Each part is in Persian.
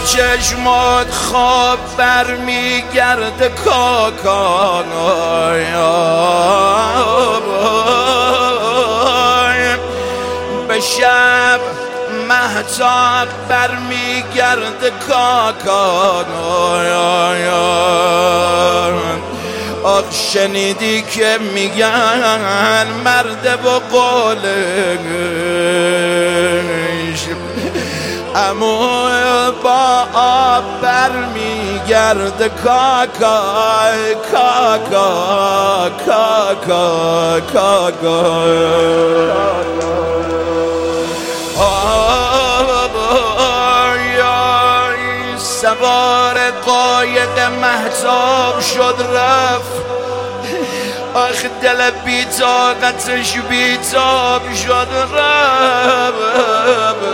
چشمات خواب برمیگرده کاکا به شب مهتاب برمیگرده کاکا آخ شنیدی که میگن مرد با قولش امو با آب برمیگرده کاکا کاکا کاکا کاکا سوار قایق مهتاب شد رفت آخ دل بی طاقتش بی تاب شد رفت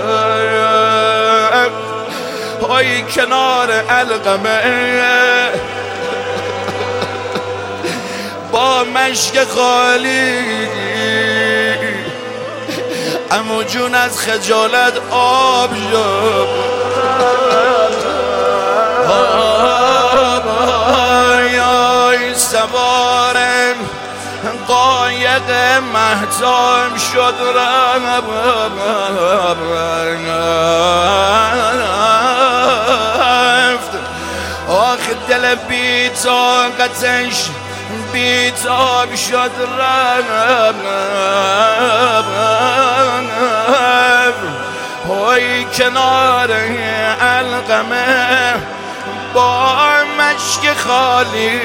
های کنار علقمه با مشک خالی عمو جون از خجالت آب شد سوار قایق مهتاب شد رفت آخ دل بی طاقتش بی تاب شد رفت های کنار علقمه با مشک خالی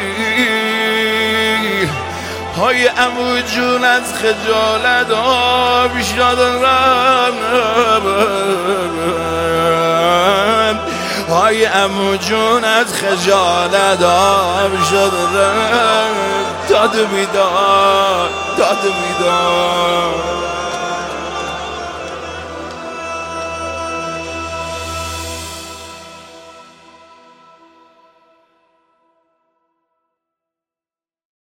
های عمو جون از خجالت آب شد های عمو جون از خجالت آب شد داد بیدار داد بیدار